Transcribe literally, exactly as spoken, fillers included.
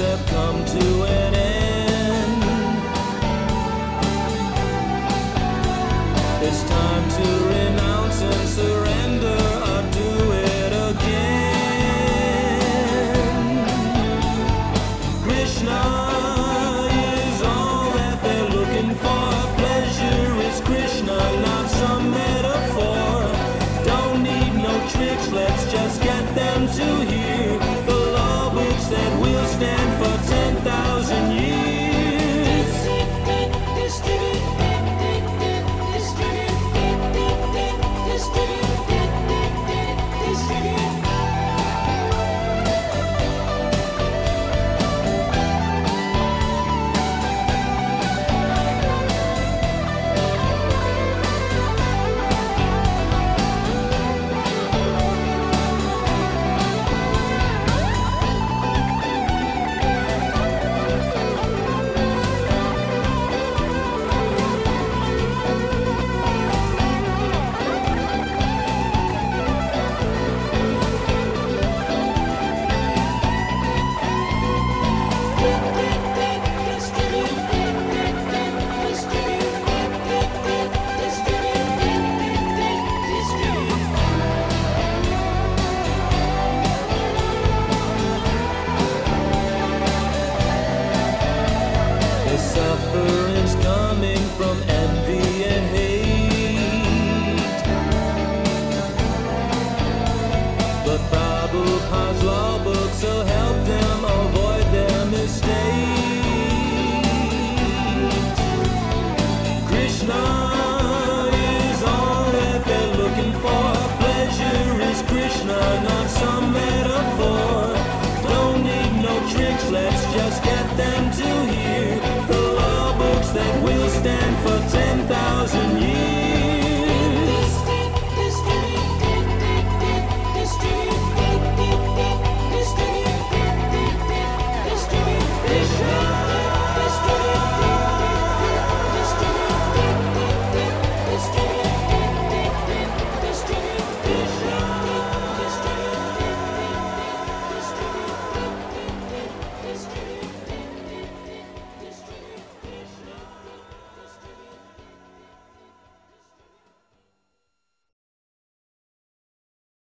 have come to an end. It's time to renounce and surrender or do it again. Krishna is all that they're looking for. Pleasure is Krishna, not some metaphor. Don't need no tricks, let's just get them to hear the law books that will stand for ten thousand years. Suffering's coming from envy and hate, but Prabhupada's law books will help them avoid their mistakes. Krishna is all that they're looking for. Pleasure is Krishna, not some metaphor. Don't need no tricks, let's just get them to